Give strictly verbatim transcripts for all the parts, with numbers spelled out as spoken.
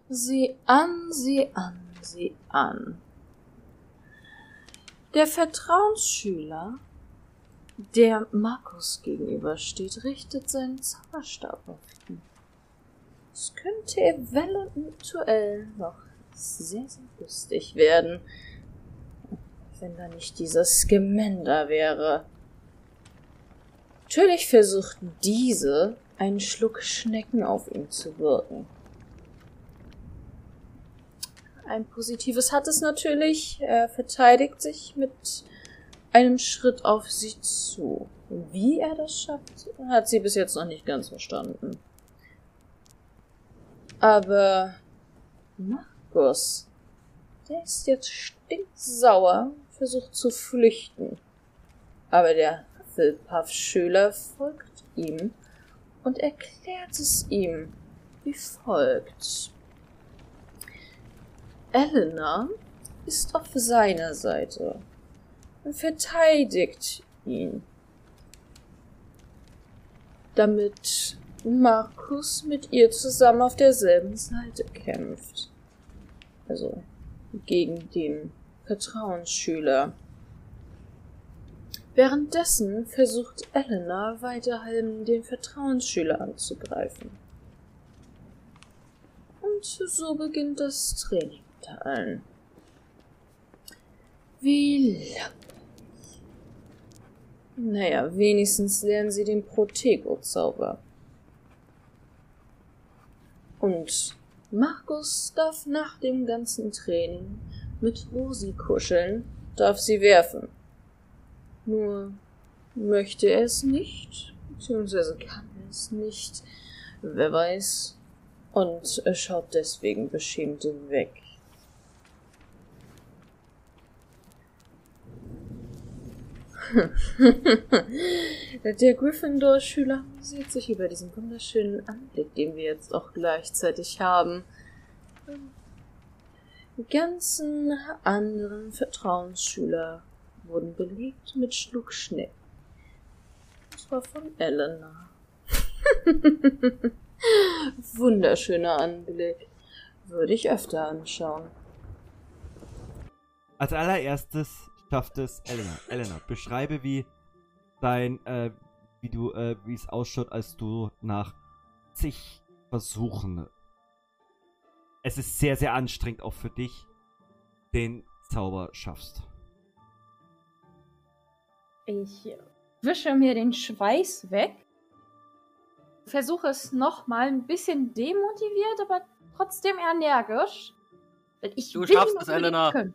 Sieh an, sieh an, sieh an. Der Vertrauensschüler, der Markus gegenübersteht, richtet seinen Zauberstab auf ihn. Es könnte eventuell noch sehr, sehr lustig werden, wenn da nicht dieser Scamander wäre. Natürlich versuchten diese, einen Schluck Schnecken auf ihn zu wirken. Ein Positives hat es natürlich. Er verteidigt sich mit einem Schritt auf sie zu. Wie er das schafft, hat sie bis jetzt noch nicht ganz verstanden. Aber Markus, der ist jetzt stinksauer, versucht zu flüchten. Aber der Hufflepuff-Schüler folgt ihm und erklärt es ihm wie folgt. Elena ist auf seiner Seite und verteidigt ihn, damit Markus mit ihr zusammen auf derselben Seite kämpft. Also gegen den Vertrauensschüler. Währenddessen versucht Elena weiterhin den Vertrauensschüler anzugreifen. Und so beginnt das Training unter allen. Wie langweilig. Naja, wenigstens lernen sie den Protego-Zauber. Und Markus darf nach dem ganzen Training mit Rosi kuscheln, darf sie werfen. Nur möchte er es nicht, beziehungsweise kann er es nicht, wer weiß, und er schaut deswegen beschämt weg. Der Gryffindor-Schüler amüsiert sich über diesen wunderschönen Anblick, den wir jetzt auch gleichzeitig haben. Die ganzen anderen Vertrauensschüler wurden belegt mit Schluckschnecken. Und zwar von Elena. Wunderschöner Anblick. Würde ich öfter anschauen. Als allererstes schafft es Elena. Elena, beschreibe, wie dein, äh, wie du, äh, wie es ausschaut, als du nach zig Versuchen, es ist sehr, sehr anstrengend auch für dich, den Zauber schaffst. Ich wische mir den Schweiß weg, versuche es nochmal ein bisschen demotiviert, aber trotzdem energisch. Ich Du will schaffst noch es, Elena. können.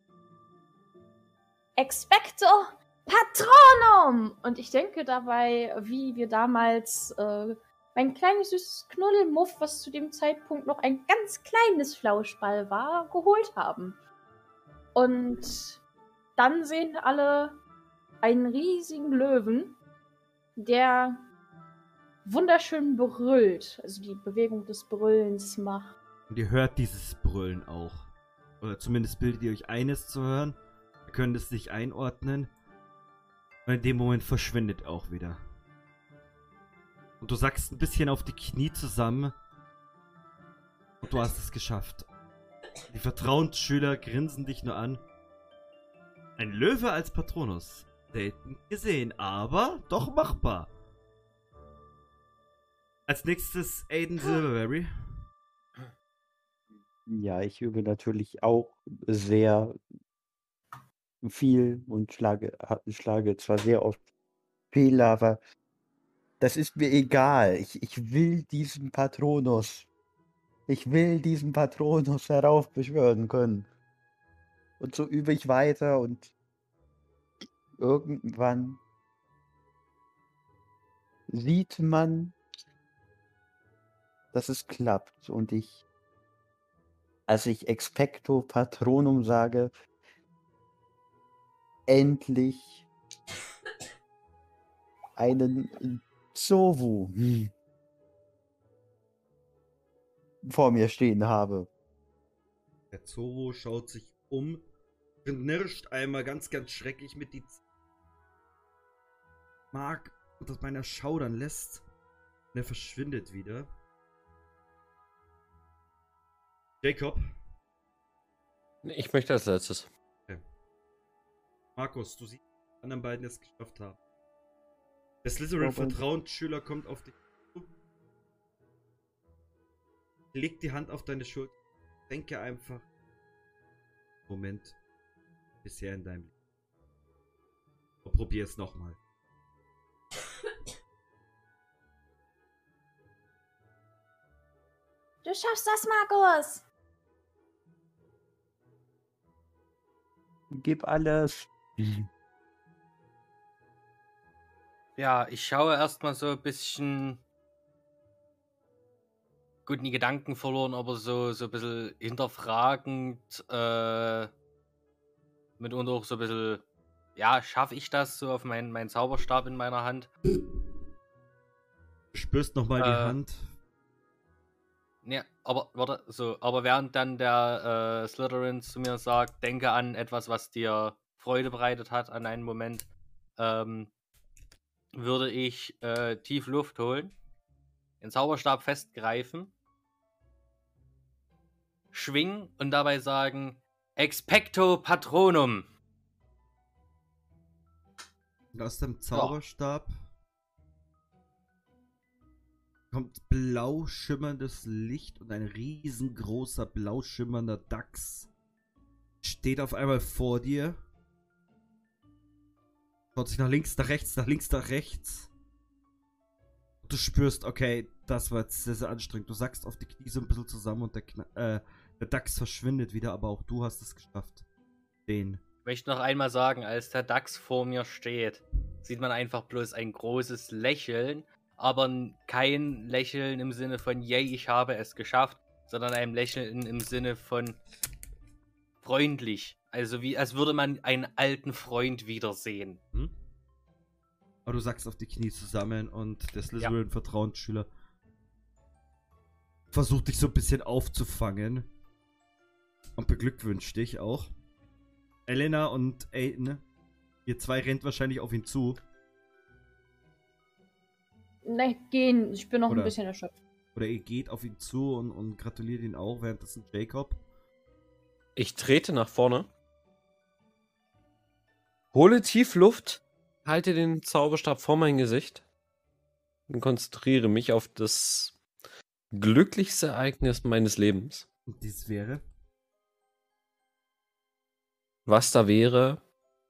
Expecto Patronum! Und ich denke dabei, wie wir damals äh, mein kleines süßes Knuddelmuff, was zu dem Zeitpunkt noch ein ganz kleines Flauschball war, geholt haben. Und dann sehen alle einen riesigen Löwen, der wunderschön brüllt, also die Bewegung des Brüllens macht. Und ihr hört dieses Brüllen auch. Oder zumindest bildet ihr euch eines zu hören. Ihr könnt es nicht einordnen. Und in dem Moment verschwindet er auch wieder. Und du sackst ein bisschen auf die Knie zusammen. Und du hast es geschafft. Die Vertrauensschüler grinsen dich nur an. Ein Löwe als Patronus. Selten gesehen, aber doch machbar. Als nächstes Aiden Silverberry. Ja, ich übe natürlich auch sehr viel und schlage, ha- schlage zwar sehr oft Fehler, aber das ist mir egal. Ich, ich will diesen Patronus. Ich will diesen Patronus heraufbeschwören können. Und so übe ich weiter und irgendwann sieht man, dass es klappt. Und ich, als ich Expecto Patronum sage, endlich einen Zowu vor mir stehen habe. Der Zoro schaut sich um, knirscht einmal ganz, ganz schrecklich mit die Z Mark unter meiner schaudern lässt. Und er verschwindet wieder. Jacob. Ich möchte als letztes. Okay. Markus, du siehst, dass die anderen beiden es geschafft haben. Der Slytherin-Vertrauensschüler kommt auf dich zu. Leg die Hand auf deine Schulter. Denke einfach. Moment. Bisher in deinem Leben. Und probier es nochmal. Du schaffst das, Markus! Gib alles. Ja, ich schaue erstmal so ein bisschen. Gut, nie Gedanken verloren, aber so, so ein bisschen hinterfragend. Äh, mitunter auch so ein bisschen. Ja, schaffe ich das so auf meinen mein Zauberstab in meiner Hand? Du spürst nochmal Äh, die Hand. Ja, aber warte, so, aber während dann der äh, Slytherin zu mir sagt, denke an etwas, was dir Freude bereitet hat, an einen Moment, ähm, würde ich äh, tief Luft holen, den Zauberstab festgreifen, schwingen und dabei sagen, Expecto Patronum. Und aus dem Zauberstab kommt blau schimmerndes Licht und ein riesengroßer blau schimmernder Dachs steht auf einmal vor dir. Schaut sich nach links, nach rechts, nach links, nach rechts. Du spürst, okay, das war jetzt sehr, sehr anstrengend. Du sackst auf die Knie so ein bisschen zusammen und der, Kna äh, der Dachs verschwindet wieder, aber auch du hast es geschafft. Den. Ich möchte noch einmal sagen, als der Dachs vor mir steht, sieht man einfach bloß ein großes Lächeln, aber kein Lächeln im Sinne von, yay, ich habe es geschafft, sondern ein Lächeln im Sinne von freundlich. Also wie, als würde man einen alten Freund wiedersehen. Hm? Aber du sackst auf die Knie zusammen und der Slytherin-Vertrauensschüler versucht dich so ein bisschen aufzufangen und beglückwünscht dich auch. Elena und Aiden, ihr zwei rennt wahrscheinlich auf ihn zu. Ne, gehen. Ich bin noch Oder- ein bisschen erschöpft. Oder ihr geht auf ihn zu und, und gratuliert ihn auch, währenddessen Jacob. Ich trete nach vorne, hole tief Luft, halte den Zauberstab vor mein Gesicht und konzentriere mich auf das glücklichste Ereignis meines Lebens. Und dies wäre. Was da wäre,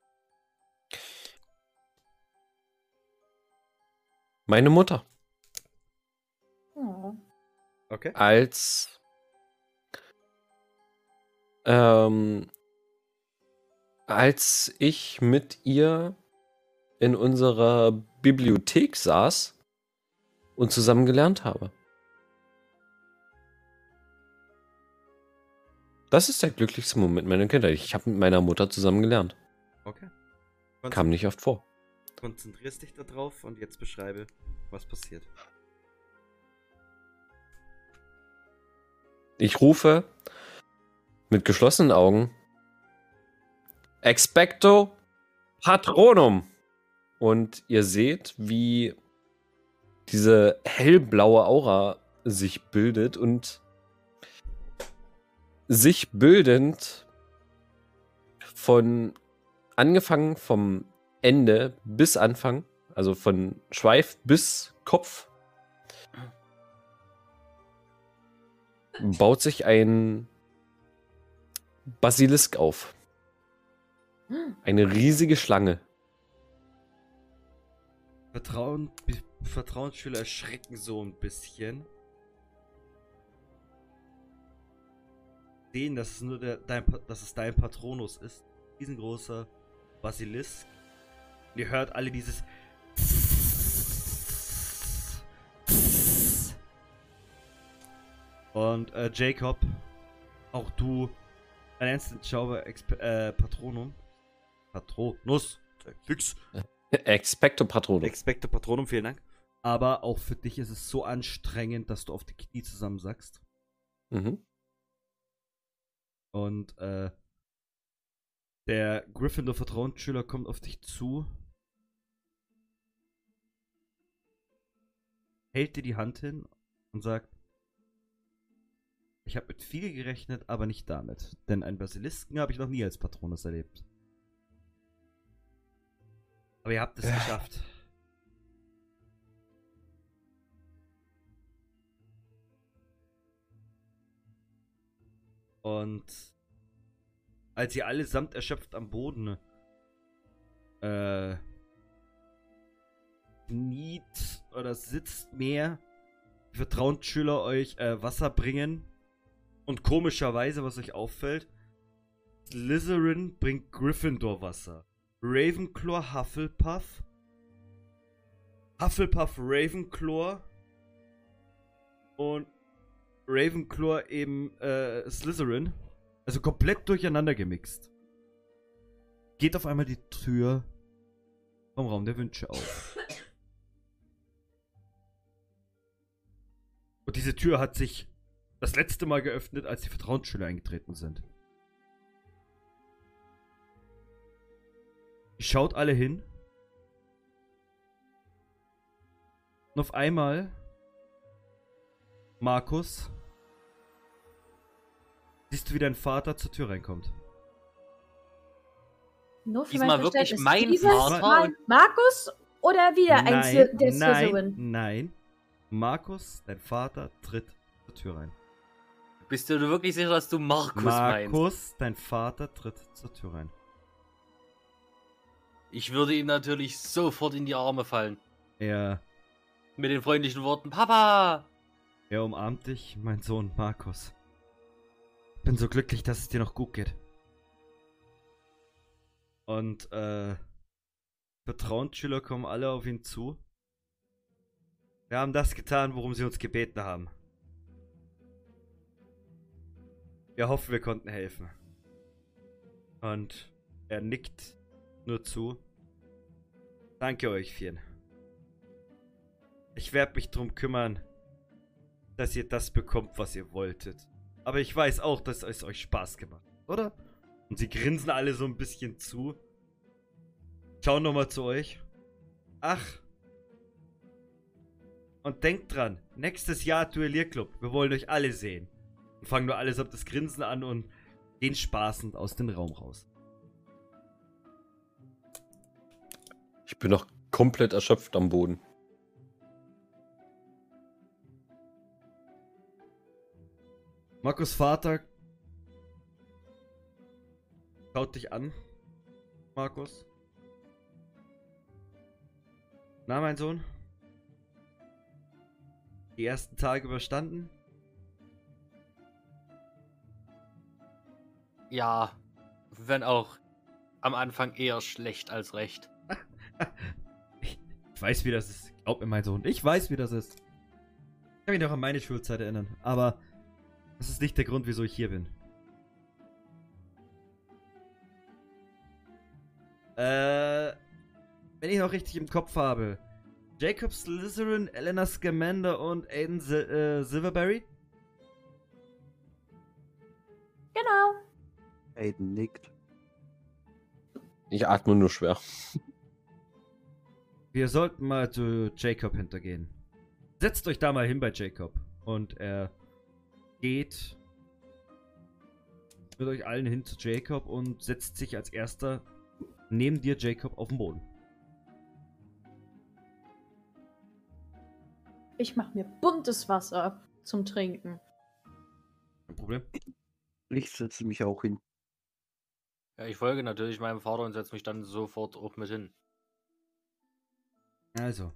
meine Mutter. Oh. Okay. Als ähm, als ich mit ihr in unserer Bibliothek saß und zusammen gelernt habe. Das ist der glücklichste Moment meiner Kindheit. Ich habe mit meiner Mutter zusammen gelernt. Okay. Kam nicht oft vor. Konzentrierst dich da drauf und jetzt beschreibe, was passiert. Ich rufe mit geschlossenen Augen Expecto Patronum. Und ihr seht, wie diese hellblaue Aura sich bildet und sich bildend von angefangen vom Ende bis Anfang, also von Schweif bis Kopf, baut sich ein Basilisk auf. Eine riesige Schlange. Vertrauen, Vertrauensschüler erschrecken so ein bisschen. Sehen, dass es nur der, dein, Pa- dass es dein Patronus ist. Riesengroßer Basilisk. Und ihr hört alle dieses und äh, Jacob, auch du, ein Instant Zauber Exp äh, Patronum. Patronus. Fix. Expecto Patronum. Expecto Patronum, vielen Dank. Aber auch für dich ist es so anstrengend, dass du auf die Knie zusammensackst. Mhm. Und äh, der Gryffindor-Vertrauensschüler kommt auf dich zu, hält dir die Hand hin und sagt, Ich habe mit viel gerechnet, aber nicht damit. Denn einen Basilisken habe ich noch nie als Patronus erlebt. Aber ihr habt es geschafft. Und als ihr allesamt erschöpft am Boden äh, kniet oder sitzt mehr, die Vertrauensschüler euch äh, Wasser bringen. Und komischerweise, was euch auffällt, Slytherin bringt Gryffindor Wasser. Ravenclaw Hufflepuff. Hufflepuff Ravenclaw. Und Ravenclaw eben äh, Slytherin. Also komplett durcheinander gemixt. Geht auf einmal die Tür vom Raum der Wünsche auf. Und diese Tür hat sich das letzte Mal geöffnet, als die Vertrauensschüler eingetreten sind. Ihr schaut alle hin. Und auf einmal Markus, siehst du, wie dein Vater zur Tür reinkommt. Nur für Diesmal mein wirklich Verständnis. mein Dieses Vater Mal und- Markus oder wieder ein Nein, Sly- der nein, Slytherin? nein. Markus, dein Vater, tritt zur Tür rein. Bist du dir wirklich sicher, dass du Markus, meinst? Markus, dein Vater, tritt zur Tür rein. Ich würde ihm natürlich sofort in die Arme fallen. Er, Mit den freundlichen Worten, Papa! er umarmt dich, mein Sohn Markus. Bin so glücklich, dass es dir noch gut geht. Und, äh, Vertrauensschüler kommen alle auf ihn zu. Wir haben das getan, worum sie uns gebeten haben. Wir hoffen, wir konnten helfen. Und er nickt nur zu. Danke euch vielen. Ich werde mich drum kümmern, dass ihr das bekommt, was ihr wolltet. Aber ich weiß auch, dass es euch Spaß gemacht hat, oder? Und sie grinsen alle so ein bisschen zu. Schauen nochmal zu euch. Ach. Und denkt dran, nächstes Jahr Duellierclub. Wir wollen euch alle sehen. Und fangen nur allesamt das Grinsen an und gehen spaßend aus dem Raum raus. Ich bin noch komplett erschöpft am Boden. Markus' Vater schaut dich an, Markus. Na, mein Sohn? Die ersten Tage überstanden? Ja, wenn auch am Anfang eher schlecht als recht. Ich weiß, wie das ist. Glaub mir, mein Sohn. Ich weiß, wie das ist. Ich kann mich noch an meine Schulzeit erinnern. Aber das ist nicht der Grund, wieso ich hier bin. Äh, wenn ich noch richtig im Kopf habe. Jacob Slytherin, Elena Scamander und Aiden Sil äh, Silverberry? Genau. Aiden nickt. Ich atme nur schwer. Wir sollten mal zu Jacob hintergehen. Setzt euch da mal hin bei Jacob. Und er geht mit euch allen hin zu Jacob und setzt sich als erster neben dir, Jacob, auf den Boden. Ich mache mir buntes Wasser zum Trinken. Kein Problem. Ich setze mich auch hin. Ja, ich folge natürlich meinem Vater und setze mich dann sofort auch mit hin. Also.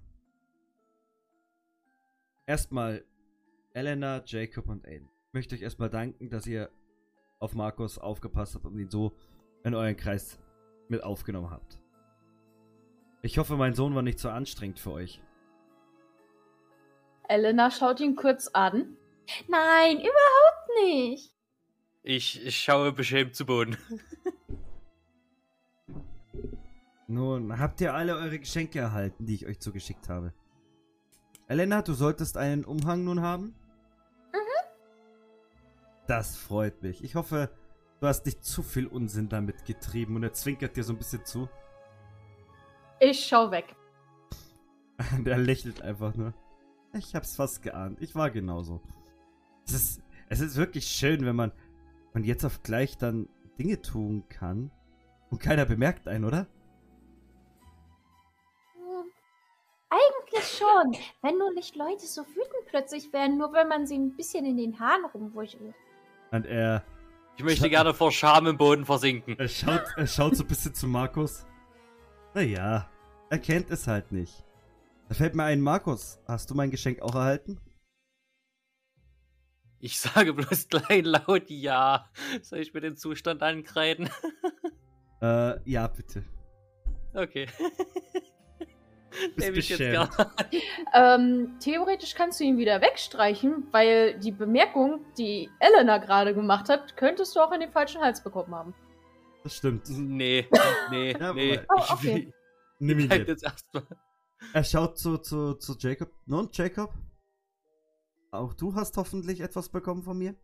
Erstmal Elena, Jacob und Aiden. Ich möchte euch erstmal danken, dass ihr auf Markus aufgepasst habt und ihn so in euren Kreis mit aufgenommen habt. Ich hoffe, mein Sohn war nicht so anstrengend für euch. Elena schaut ihn kurz an. Nein, überhaupt nicht. Ich, ich schaue beschämt zu Boden. Nun, habt ihr alle eure Geschenke erhalten, die ich euch zugeschickt habe? Elena, du solltest einen Umhang nun haben? Mhm. Das freut mich. Ich hoffe, du hast nicht zu viel Unsinn damit getrieben und er zwinkert dir so ein bisschen zu. Ich schau weg. Der lächelt einfach nur. Ich hab's fast geahnt. Ich war genauso. Das ist, Es ist wirklich schön, wenn man von jetzt auf gleich dann Dinge tun kann und keiner bemerkt einen, oder? Hm, Eigentlich schon. Wenn nur nicht Leute so wütend plötzlich werden, nur wenn man sie ein bisschen in den Haaren rumwuschelt. Und er, Ich möchte Scha- gerne vor Scham im Boden versinken. er, schaut, er schaut so ein bisschen zu Markus. Naja, er kennt es halt nicht. Da fällt mir ein, Markus, hast du mein Geschenk auch erhalten? Ich sage bloß kleinlaut ja. Soll ich mir den Zustand ankreiden? Äh, ja, bitte. Okay. Bist Nehme ich jetzt beschämt. gerne. Ähm, theoretisch kannst du ihn wieder wegstreichen, weil die Bemerkung, die Elena gerade gemacht hat, könntest du auch in den falschen Hals bekommen haben. Das stimmt. Nee, nee, Ja, nee. aber- Oh, Ich okay. will Nimm ihn bleib dir. jetzt erstmal. Er schaut zu, zu, zu Jacob. Nun, Jacob? Auch du hast hoffentlich etwas bekommen von mir?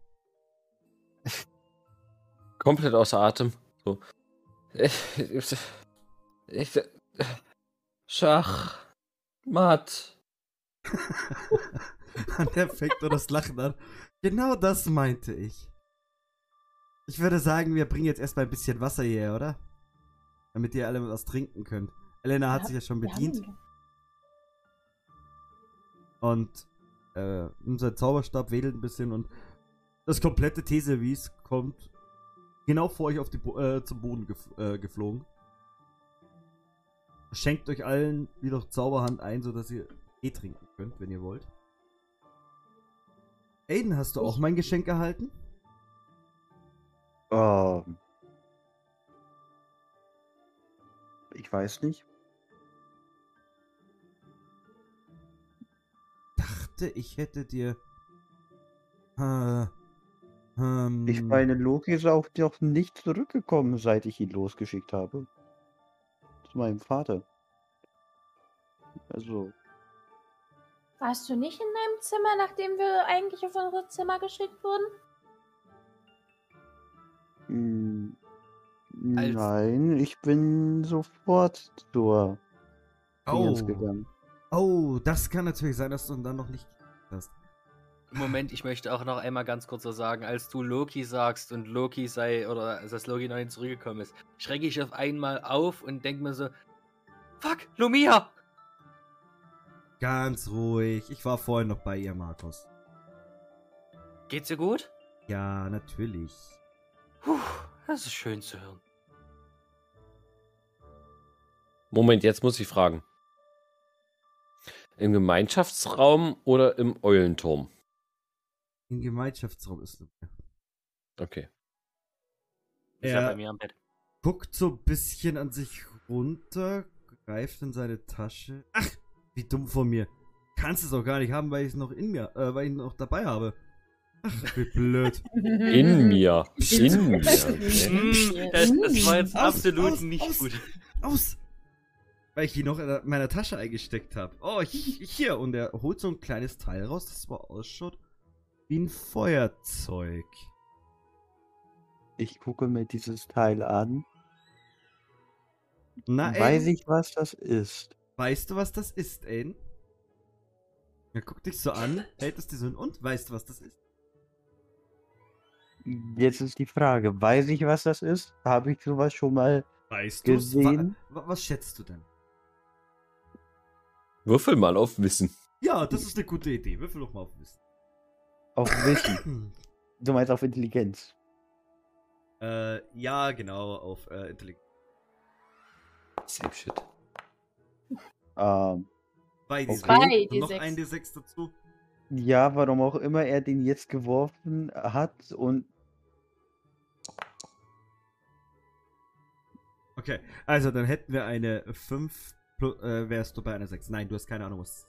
Komplett außer Atem. So. Ich, ich, ich, Schach. Matt. Und er fängt nur das Lachen an. Genau das meinte ich. Ich würde sagen, wir bringen jetzt erstmal ein bisschen Wasser hierher, oder? Damit ihr alle was trinken könnt. Elena hat Ja, sich ja schon Wir bedient. haben- Und äh, unser Zauberstab wedelt ein bisschen und das komplette Teeservice kommt genau vor euch auf die Bo äh, zum Boden gef äh, geflogen. Schenkt euch allen wieder Zauberhand ein, sodass ihr Tee trinken könnt, wenn ihr wollt. Aiden, hast du auch mein Geschenk erhalten? Ähm, ich weiß nicht. Dachte, ich hätte dir... Äh, ähm, Ich meine, Loki ist auch noch nicht zurückgekommen, seit ich ihn losgeschickt habe. Zu meinem Vater. Also, Warst du nicht in deinem Zimmer, nachdem wir eigentlich auf unser Zimmer geschickt wurden? mh, Als- nein, ich bin sofort zur Dingens oh, gegangen. oh, das kann natürlich sein, dass du dann noch nicht hast. Moment, ich möchte auch noch einmal ganz kurz so sagen, als du Loki sagst und Loki sei, oder also dass Loki noch nicht zurückgekommen ist, schrecke ich auf einmal auf und denke mir so, fuck, Lumia! Ganz ruhig. Ich war vorhin noch bei ihr, Markus. Geht's dir gut? Ja, natürlich. Puh, das ist schön zu hören. Moment, jetzt muss ich fragen. Im Gemeinschaftsraum oder im Eulenturm? Im Gemeinschaftsraum ist Luke. Okay. Ist ja Er bei mir am Bett. guckt so ein bisschen an sich runter, greift in seine Tasche. Ach, wie dumm von mir. Kannst es auch gar nicht haben, weil ich es noch in mir, äh, weil ich ihn noch dabei habe. Ach, wie blöd. In mir. In mir. Okay. Mm, das, das war jetzt Aus, absolut aus, nicht aus. gut. Aus! Weil ich ihn noch in meiner Tasche eingesteckt habe. Oh, hi- hier. Und er holt so ein kleines Teil raus, das so ausschaut wie ein Feuerzeug. Ich gucke mir dieses Teil an. Na, Weiß Aiden, ich, was das ist? weißt du, was das ist, Aiden? Er guckt dich so an, hält es dir so hin und weißt du, was das ist? Jetzt ist die Frage, weiß ich, was das ist? Habe ich sowas schon mal Weißt du gesehen? wa was schätzt du denn? Würfel mal auf Wissen. Ja, das ist eine gute Idee. Würfel doch mal auf Wissen. auf Wissen? Hm. Du meinst auf Intelligenz? Äh, ja, genau, auf äh, Intelligenz. Same shit. Ähm, Bei D Okay. sechs. Bei Und noch D sechs. ein D sechs dazu. ja, warum auch immer er den jetzt geworfen hat und Okay, also dann hätten wir eine fünf, plus, äh, wärst du bei einer sechs. Nein, du hast keine Ahnung, was.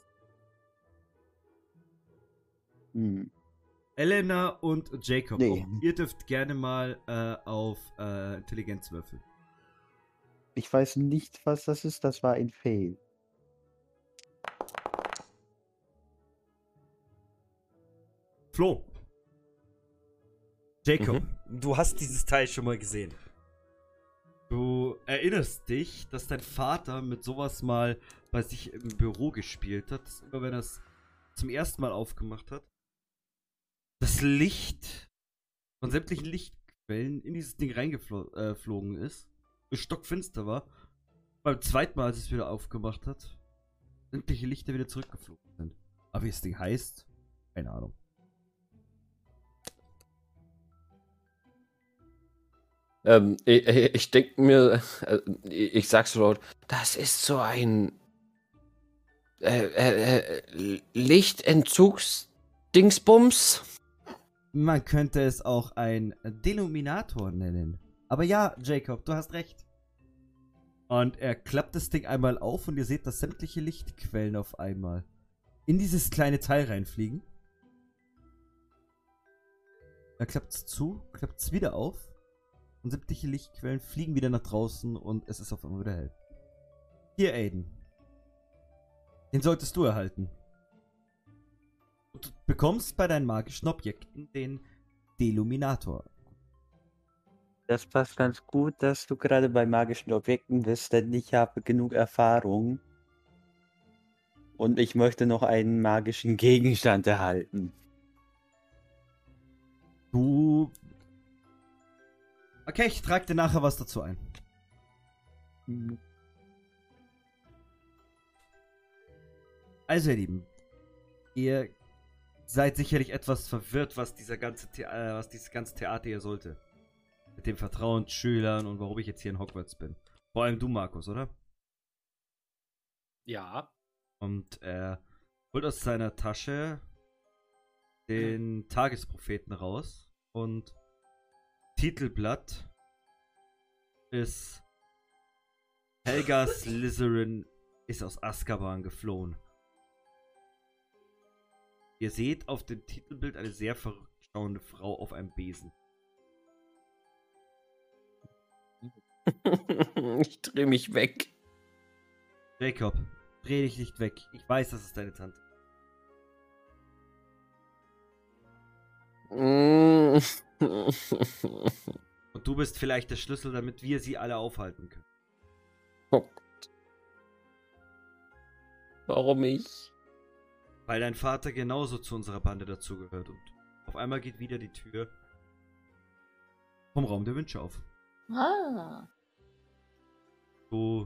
hm, Elena und Jacob, Nee. auch ihr dürft gerne mal äh, auf äh, Intelligenz würfeln. ich weiß nicht, was das ist. Das war ein Fail. Flo. Jacob, Mhm. du hast dieses Teil schon mal gesehen. Du erinnerst dich, dass dein Vater mit sowas mal bei sich im Büro gespielt hat. Dass immer wenn er es zum ersten Mal aufgemacht hat, das Licht von sämtlichen Lichtquellen in dieses Ding reingeflogen äh, ist, es stockfinster war. Beim zweiten Mal, als es wieder aufgemacht hat, sämtliche Lichter wieder zurückgeflogen sind. Aber wie das Ding heißt, keine Ahnung. Ähm, ich, ich denke mir, äh, ich sag's so laut, das ist so ein äh, äh, Lichtentzugs-Dingsbums. Man könnte es auch ein Deluminator nennen. Aber ja, Jacob, du hast recht. Und er klappt das Ding einmal auf und ihr seht, dass sämtliche Lichtquellen auf einmal in dieses kleine Teil reinfliegen. Er klappt es zu, klappt es wieder auf und sämtliche Lichtquellen fliegen wieder nach draußen und es ist auf einmal wieder hell. Hier, Aiden. Den solltest du erhalten. Du bekommst bei deinen magischen Objekten den Deluminator. Das passt ganz gut, dass du gerade bei magischen Objekten bist, denn ich habe genug Erfahrung. Und ich möchte noch einen magischen Gegenstand erhalten. Du... Okay, ich trage dir nachher was dazu ein. Hm. Also, ihr Lieben, ihr seid sicherlich etwas verwirrt, was dieser ganze The äh, was dieses ganze Theater hier sollte. Mit den Vertrauensschülern und warum ich jetzt hier in Hogwarts bin. Vor allem du, Markus, oder? Ja. Und er holt aus seiner Tasche den Tagespropheten raus und Titelblatt ist Helga Slytherin ist aus Azkaban geflohen. Ihr seht auf dem Titelbild eine sehr verrückt schauende Frau auf einem Besen. Ich dreh mich weg. Jacob, dreh dich nicht weg. Ich weiß, das ist deine Tante. Mm. Und du bist vielleicht der Schlüssel, damit wir sie alle aufhalten können. Oh Gott. Warum ich? Weil dein Vater genauso zu unserer Bande dazugehört. Und auf einmal geht wieder die Tür vom Raum der Wünsche auf. Ah. Du...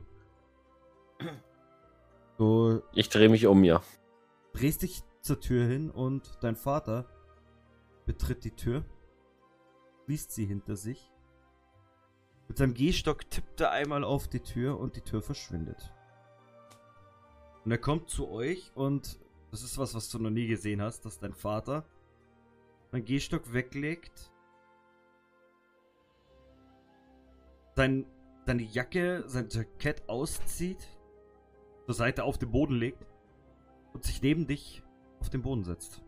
Du Ich drehe mich um, ja. drehst dich zur Tür hin und dein Vater betritt die Tür, schließt sie hinter sich. Mit seinem Gehstock tippt er einmal auf die Tür und die Tür verschwindet. Und er kommt zu euch und das ist was, was du noch nie gesehen hast, dass dein Vater seinen Gehstock weglegt, sein, seine Jacke, sein Jackett auszieht, zur Seite auf den Boden legt und sich neben dich auf den Boden setzt.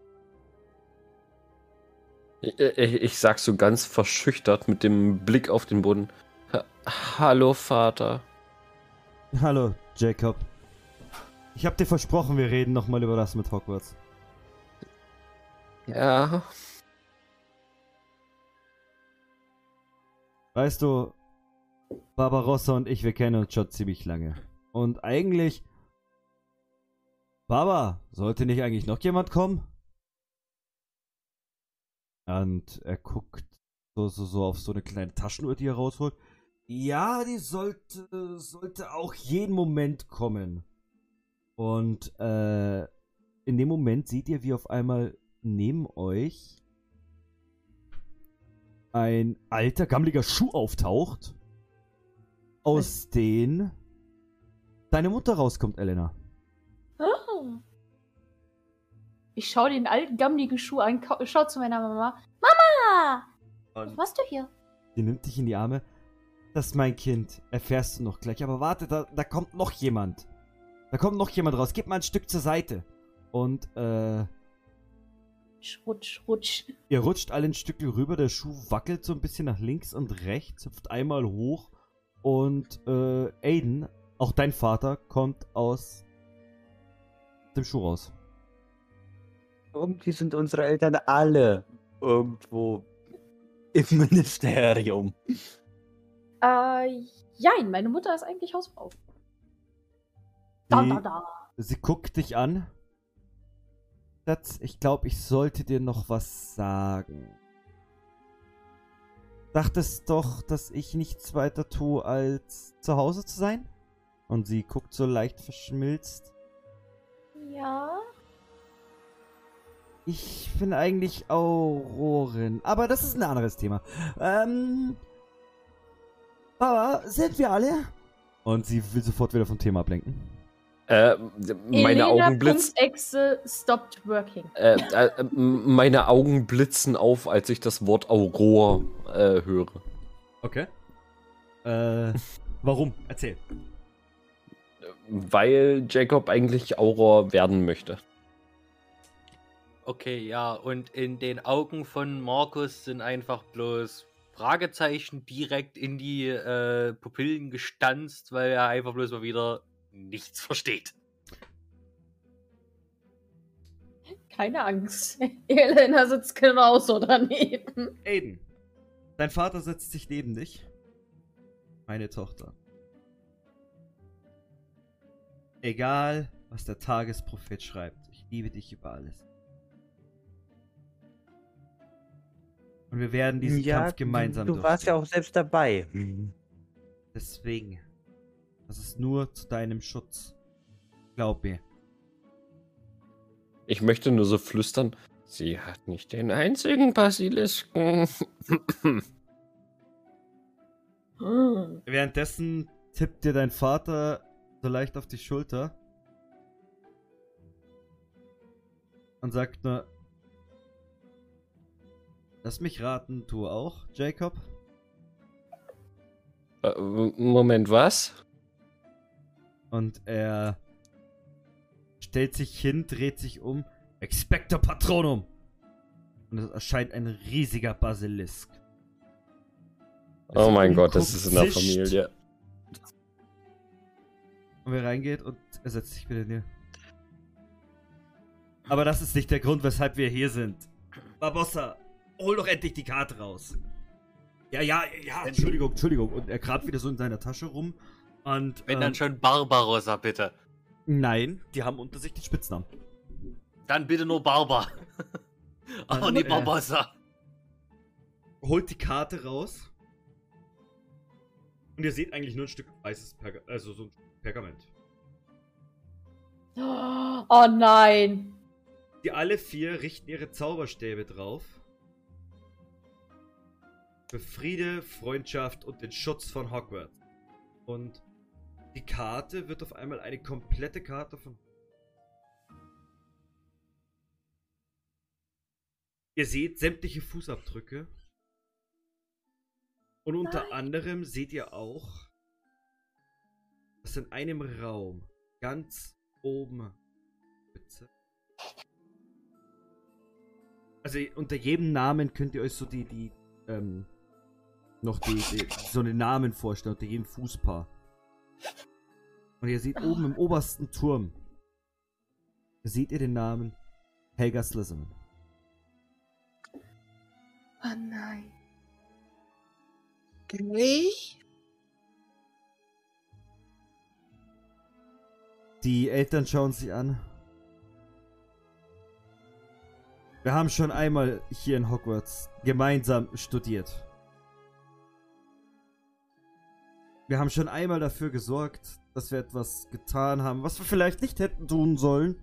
Ich, ich, ich sag so ganz verschüchtert mit dem Blick auf den Boden. Ha Hallo, Vater. Hallo, Jacob. Ich hab dir versprochen, wir reden nochmal über das mit Hogwarts. Ja. Weißt du, Barbarossa und ich, wir kennen uns schon ziemlich lange. Und eigentlich... Baba, sollte nicht eigentlich noch jemand kommen? Und er guckt so, so, so auf so eine kleine Taschenuhr, die er rausholt. Ja, die sollte, sollte auch jeden Moment kommen. Und äh, in dem Moment seht ihr, wie auf einmal neben euch ein alter, gammeliger Schuh auftaucht, aus dem deine Mutter rauskommt, Elena. Ah. Ich schaue den alten, gammeligen Schuh an, schau zu meiner Mama. Mama! Was Und machst du hier? sie nimmt dich in die Arme. Das ist mein Kind, erfährst du noch gleich. Aber warte, da, da kommt noch jemand. Da kommt noch jemand raus. Gib mal ein Stück zur Seite. Und, äh... Rutsch, rutsch. ihr rutscht alle ein Stück rüber. Der Schuh wackelt so ein bisschen nach links und rechts. Hüpft einmal hoch. Und, äh, Aiden, auch dein Vater, kommt aus dem Schuh raus. Irgendwie sind unsere Eltern alle irgendwo im Ministerium. Äh, jein, meine Mutter ist eigentlich Hausfrau. Da, da, da. Sie guckt dich an. Schatz, ich glaube, ich sollte dir noch was sagen. Dachtest doch, dass ich nichts weiter tue, als zu Hause zu sein? Und sie guckt so leicht verschmilzt. Ja. Ich bin eigentlich Aurorin, aber das ist ein anderes Thema. Ähm, Papa, sind wir alle? Und sie will sofort wieder vom Thema ablenken. Äh, meine Augen blitzen. Exe stopped working. Äh, äh, meine Augen blitzen auf, als ich das Wort Aurora äh, höre. Okay. Äh, warum? Erzähl. Weil Jacob eigentlich Auror werden möchte. Okay, ja, und in den Augen von Markus sind einfach bloß Fragezeichen direkt in die äh, Pupillen gestanzt, weil er einfach bloß mal wieder nichts versteht. Keine Angst. Elena sitzt genauso daneben. Aiden, dein Vater setzt sich neben dich. Meine Tochter. Egal, was der Tagesprophet schreibt, ich liebe dich über alles. Und wir werden diesen Ja, Kampf gemeinsam du warst ja auch selbst dabei. Deswegen. Das ist nur zu deinem Schutz. Glaub mir. Ich möchte nur so flüstern. Sie hat nicht den einzigen Basilisken. Hm. Währenddessen tippt dir dein Vater so leicht auf die Schulter. Und sagt nur: Lass mich raten, du auch, Jacob? Äh, Moment, was? Und er stellt sich hin, dreht sich um. Expecto Patronum! Und es erscheint ein riesiger Basilisk. Oh mein Gott, umguckt, das ist in der zischt. Familie. Und wer reingeht und er setzt sich wieder näher. Aber das ist nicht der Grund, weshalb wir hier sind. Barbossa, hol doch endlich die Karte raus. Ja, ja, ja, Entschuldigung, Entschuldigung. Und er kramt wieder so in seiner Tasche rum. Und, Wenn ähm, dann schon Barbarossa, bitte. Nein, die haben unter sich den Spitznamen. Dann bitte nur Barbar. Aber Und, nicht äh, Barbossa. Holt die Karte raus. Und ihr seht eigentlich nur ein Stück weißes Pergament, also so ein Pergament. Oh nein. Die alle vier richten ihre Zauberstäbe drauf. Für Friede, Freundschaft und den Schutz von Hogwarts. Und die Karte wird auf einmal eine komplette Karte von... Ihr seht sämtliche Fußabdrücke. Und unter Nein. anderem seht ihr auch, dass in einem Raum ganz oben... Bitte. Also unter jedem Namen könnt ihr euch so die, die, ähm, noch die, die so den Namen vorstellen, unter jedem Fußpaar. Und ihr seht oben im obersten Turm, seht ihr den Namen Helga Slytherin. Oh nein. Die Eltern schauen sich an. Wir haben schon einmal hier in Hogwarts gemeinsam studiert. Wir haben schon einmal dafür gesorgt, dass wir etwas getan haben, was wir vielleicht nicht hätten tun sollen.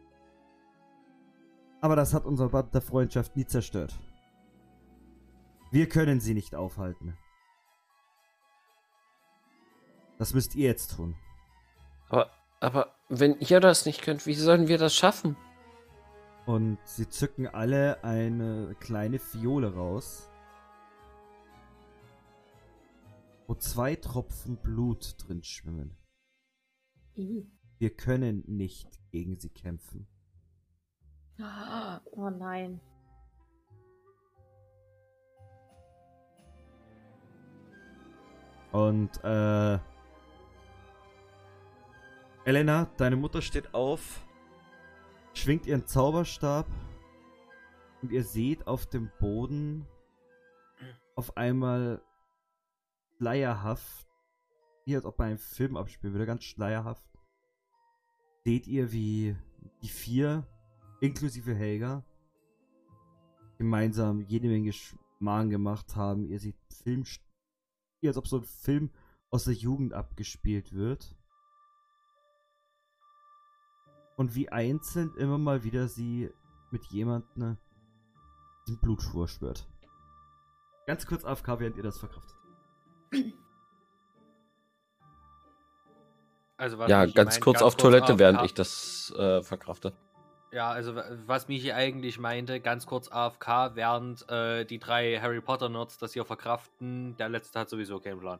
Aber das hat unser Band der Freundschaft nie zerstört. Wir können sie nicht aufhalten. Das müsst ihr jetzt tun. Aber, aber wenn ihr das nicht könnt, wie sollen wir das schaffen? Und sie zücken alle eine kleine Fiole raus, wo zwei Tropfen Blut drin schwimmen. I. Wir können nicht gegen sie kämpfen. Oh nein. Und, äh... Elena, deine Mutter steht auf, schwingt ihren Zauberstab und ihr seht auf dem Boden auf einmal schleierhaft, wie als ob bei einem Film abspielen würde, ganz schleierhaft, seht ihr, wie die vier inklusive Helga, gemeinsam jede Menge Schmarrn gemacht haben. Ihr seht Film, als ob so ein Film aus der Jugend abgespielt wird. Und wie einzeln immer mal wieder sie mit jemandem den Blutschwur schwört. Ganz kurz A F K, während ihr das verkraftet. Also was Ja, Michi ganz meint, kurz ganz auf Toilette, A F K. während ich das äh, verkrafte. Ja, also w- was Michi eigentlich meinte, ganz kurz A F K, während äh, die drei Harry Potter Nerds das hier verkraften. Der letzte hat sowieso keinen Plan.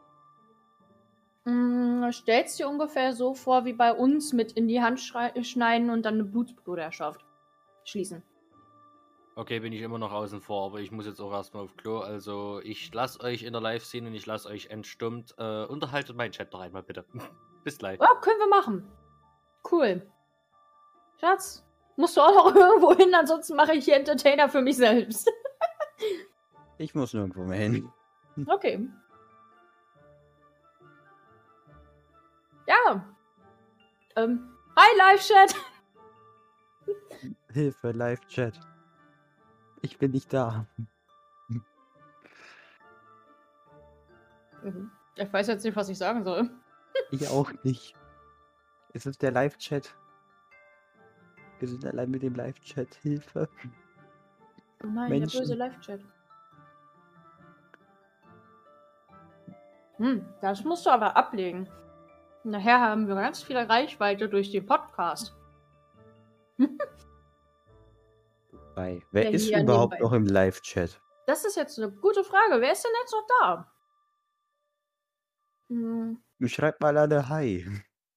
Mm, stellst dir ungefähr so vor wie bei uns mit in die Hand schrei- schneiden und dann eine Blutbruderschaft schließen. Okay, bin ich immer noch außen vor, aber ich muss jetzt auch erstmal auf Klo. Also ich lasse euch in der Live-Szene und ich lasse euch entstummt. Äh, unterhaltet meinen Chat noch einmal bitte. Bis gleich. Oh, können wir machen. Cool. Schatz, musst du auch noch irgendwo hin, ansonsten mache ich hier Entertainer für mich selbst. Ich muss nirgendwo mehr hin. Okay. Ja. Ähm, hi, Live-Chat. Hilfe, Live-Chat. Ich bin nicht da. Mhm. Ich weiß jetzt nicht, was ich sagen soll. Ich auch nicht. Es ist der Live-Chat. Wir sind allein mit dem Live-Chat. Hilfe. Oh nein, Menschen. der böse Live-Chat. Hm, das musst du aber ablegen. Nachher haben wir ganz viel Reichweite durch den Podcast. Bei. Wer Ja, ist hier überhaupt nebenbei. noch im Live-Chat? Das ist jetzt eine gute Frage. Wer ist denn jetzt noch da? Hm, Schreibt mal alle Hi.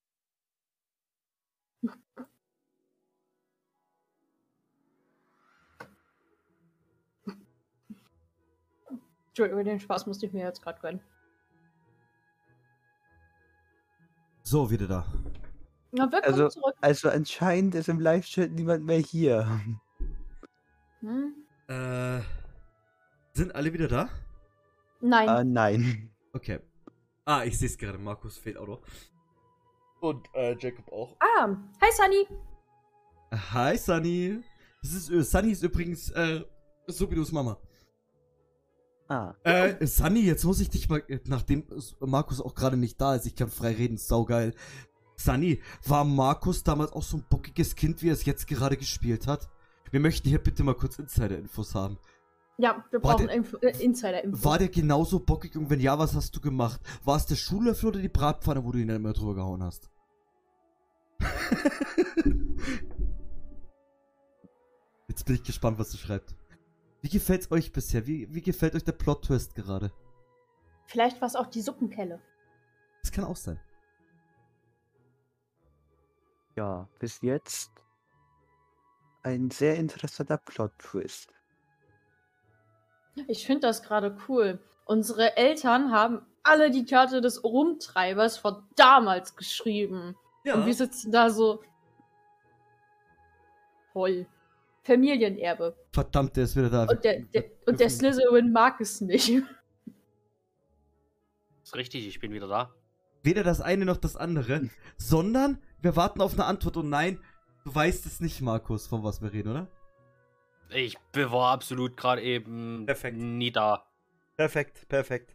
Entschuldigung, den Spaß musste ich mir jetzt gerade gönnen. So, wieder da. Na, wir kommen Also, zurück. also anscheinend ist im Live-Chat niemand mehr hier. Hm? Äh, sind alle wieder da? Nein. Ah, nein. Okay. Ah, ich sehe es gerade. Markus fehlt auch noch. Und äh, Jacob auch. Ah, hi Sunny. Hi, Sunny. Das ist, äh, Sunny ist übrigens, äh, Subidus Mama. Ah, Äh, Sunny, jetzt muss ich dich mal, nachdem Markus auch gerade nicht da ist, ich kann frei reden, saugeil. Sunny, war Markus damals auch so ein bockiges Kind, wie er es jetzt gerade gespielt hat? Wir möchten hier bitte mal kurz Insider-Infos haben. Ja, wir War brauchen der- Info, äh, Insider-Info. War der genauso bockig und wenn ja, was hast du gemacht? War es der Schuhlöffel oder die Bratpfanne, wo du ihn dann immer drüber gehauen hast? Jetzt bin ich gespannt, was du schreibst. Wie gefällt's euch bisher? Wie, wie gefällt euch der Plot-Twist gerade? Vielleicht war es auch die Suppenkelle. Das kann auch sein. ja, bis jetzt ein sehr interessanter Plot-Twist. Ich finde das gerade cool. Unsere Eltern haben alle die Karte des Rumtreibers von damals geschrieben. Ja. Und wir sitzen da so. Toll. Familienerbe. Verdammt, der ist wieder da. Und der, der, und der Slytherin mag es nicht. Ist richtig, ich bin wieder da. Weder das eine noch das andere, sondern wir warten auf eine Antwort und nein, du weißt es nicht, Markus, von was wir reden, oder? Ich war absolut gerade eben Perfekt. nie da. Perfekt, perfekt.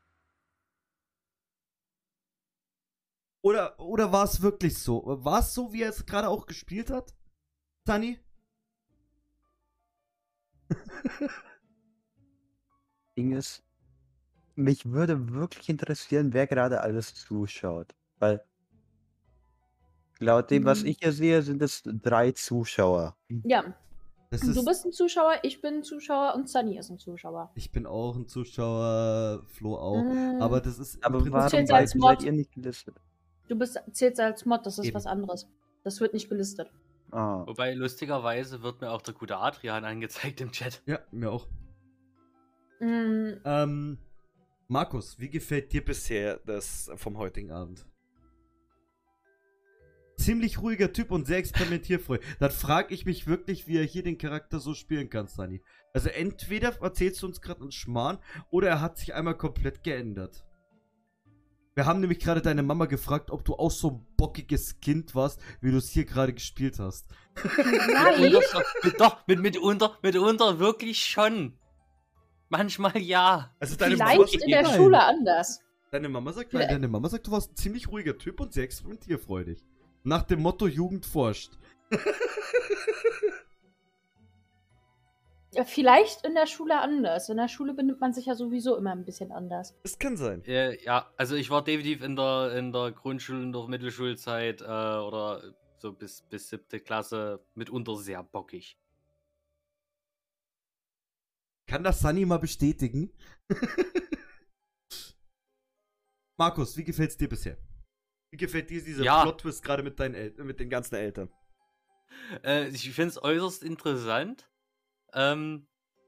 Oder, oder war es wirklich so? War es so, wie er es gerade auch gespielt hat? Sunny? Ding ist, mich würde wirklich interessieren, wer gerade alles zuschaut. Weil laut dem, was Mhm. ich hier sehe, sind es drei Zuschauer. Ja, Das du ist, bist ein Zuschauer, ich bin ein Zuschauer und Sunny ist ein Zuschauer. ich bin auch ein Zuschauer, Flo auch. Mm, Aber das ist im Aber Prinzip- warum zählt's als seid, Mod? seid ihr nicht gelistet? du bist zählst als Mod, das ist Eben. was anderes. Das wird nicht gelistet. Ah, Wobei, lustigerweise wird mir auch der gute Adrian angezeigt im Chat. Ja, mir auch. Mm, Ähm, Markus, wie gefällt dir bisher das vom heutigen Abend? Ziemlich ruhiger Typ und sehr experimentierfrei. Dann frage ich mich wirklich, wie er hier den Charakter so spielen kann, Sunny. Also entweder erzählst du uns gerade einen Schmarrn oder er hat sich einmal komplett geändert. Wir haben nämlich gerade deine Mama gefragt, ob du auch so ein bockiges Kind warst, wie du es hier gerade gespielt hast. Nein. Mitunter, mit, doch, mit, mitunter, mitunter wirklich schon. Manchmal ja. Also deine Mama Vielleicht sagt in der nein. Schule anders. Deine Mama sagt nein. Deine Mama sagt, du warst ein ziemlich ruhiger Typ und sehr experimentierfreudig. Nach dem Motto Jugend forscht. Ja, vielleicht in der Schule anders. In der Schule benimmt man sich ja sowieso immer ein bisschen anders. Das kann sein. Äh, ja, also ich war definitiv in der, in der Grundschul- und der Mittelschulzeit äh, oder so bis, bis siebte Klasse mitunter sehr bockig. Kann das Sunny mal bestätigen? Markus, wie gefällt's dir bisher? Wie gefällt dir dieser Ja. Plot-Twist gerade mit, deinen El mit den ganzen Eltern? Äh, ich finde es äußerst interessant. Ähm,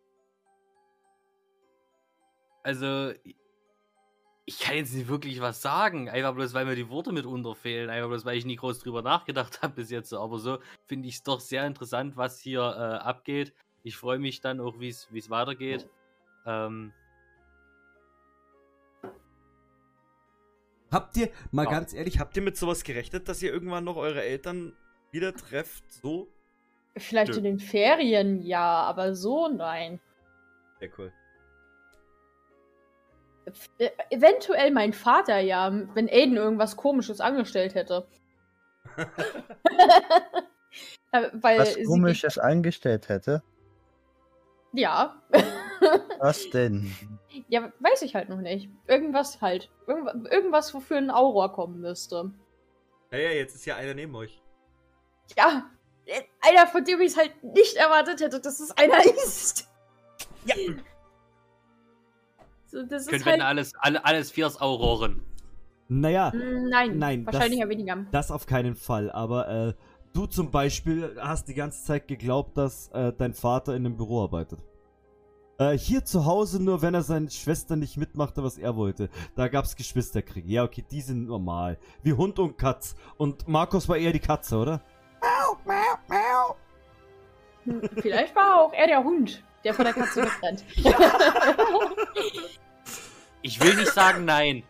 also, ich kann jetzt nicht wirklich was sagen. Einfach bloß, weil mir die Worte mitunter fehlen. Einfach bloß, weil ich nie groß drüber nachgedacht habe bis jetzt. Aber so finde ich es doch sehr interessant, was hier äh, abgeht. Ich freue mich dann auch, wie es weitergeht. Ähm, Habt ihr, mal Ja. ganz ehrlich, habt ihr mit sowas gerechnet, dass ihr irgendwann noch eure Eltern wieder trefft? So? Vielleicht Nö. in den Ferien ja, aber so nein. Sehr cool. Äh, eventuell mein Vater ja, wenn Aiden irgendwas Komisches angestellt hätte. Äh, Weil Was sie- Komisches angestellt hätte. Ja. Was denn? Ja, weiß ich halt noch nicht. Irgendwas halt. Irgend irgendwas, wofür ein Auror kommen müsste. Ja, ja, jetzt ist ja einer neben euch. Ja, äh, einer, von dem ich es halt nicht erwartet hätte, dass es einer ist. Ja. So, das können ist wir halt. alles, alle, alles viers Auroren. Naja, Mm, Nein, Nein, wahrscheinlich das- ja weniger. das auf keinen Fall. Aber äh, du zum Beispiel hast die ganze Zeit geglaubt, dass äh, dein Vater in einem Büro arbeitet. Äh, hier zu Hause nur, wenn er seine Schwester nicht mitmachte, was er wollte. Da gab's Geschwisterkriege. Ja, okay, die sind normal. Wie Hund und Katz. Und Markus war eher die Katze, oder? Hm, Vielleicht war auch er der Hund, der von der Katze wegrennt. Ich will nicht sagen nein.